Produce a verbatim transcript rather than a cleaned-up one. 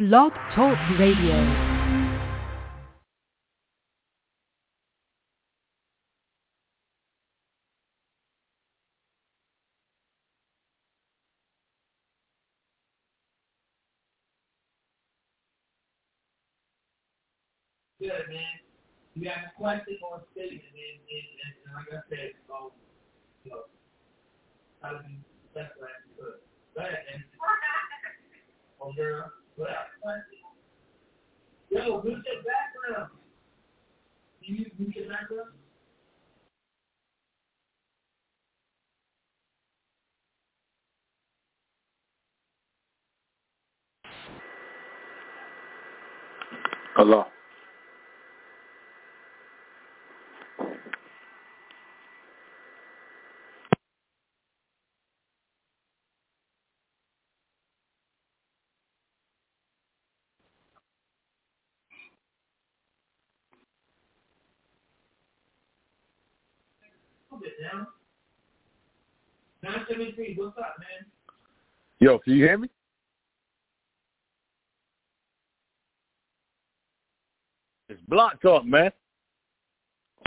Blog Talk Radio. Good, man. You got a question or a statement, and, and, and, and like I said, um, you know, how to be best way you could. Go ahead, man. Oh, girl. What else? Yo, who's your background? Can you mute your background? Hello. A bit down. nine seven three, what's up, man? Yo, can you hear me? It's Block Talk, man.